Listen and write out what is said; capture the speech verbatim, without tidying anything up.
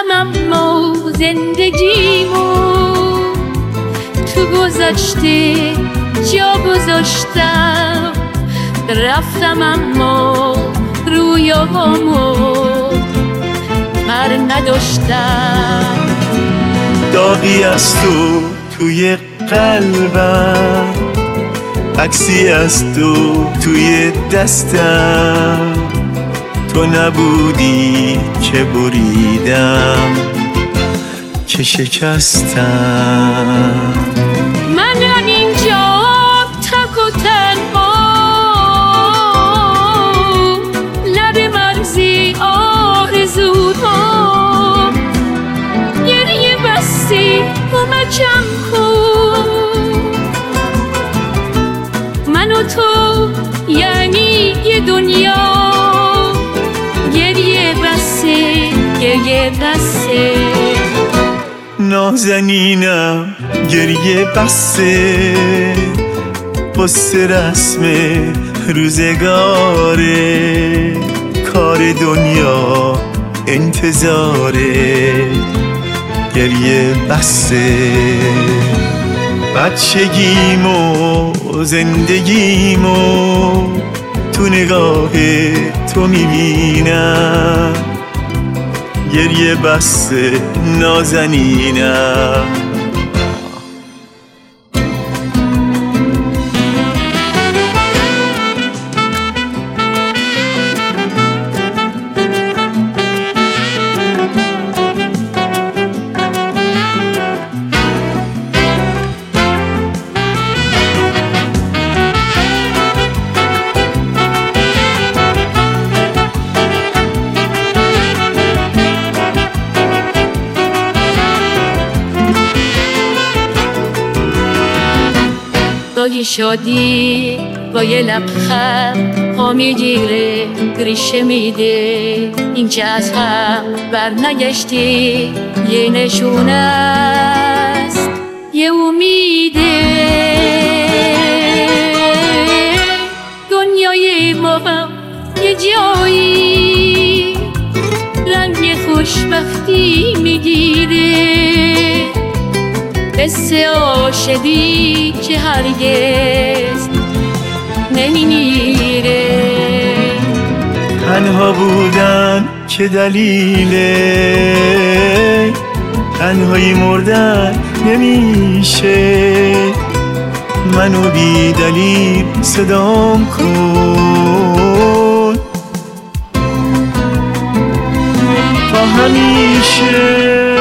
رفتم اما زندگیمو تو گذشته جا گذاشتم، رفتم اما رویامو بر نداشتم. داغی از تو توی قلبم، عکسی از تو توی دستم، تو نبودی که بریدم که شکستم. منم اینجا تک و تنها، لب مرزی آرزوها، گریه بستی کمکم کن. من و تو یعنی یه دنیا، گریه بسته گریه بسته. نازنینم گریه بسته، قصه رسم روزگاره، کار دنیا انتظاره، گریه بسته. بچگیمو زندگیمو تو نگاه تو میبینم، گریه بسته نازنینم. گاهی شادی با یه لبخند پا میگیره، ریشه میده اینکه از هم بر نگشتی، یه نشونه است یه امیده. دنیای ما هم یه جایی رنگ خوشبختی میگیره، قصه عاشقی که هرگز نمیمیره. تنها بودن که دلیله، تنهایی مردن نمیشه. منو بی دلیل صدام کن تا همیشه.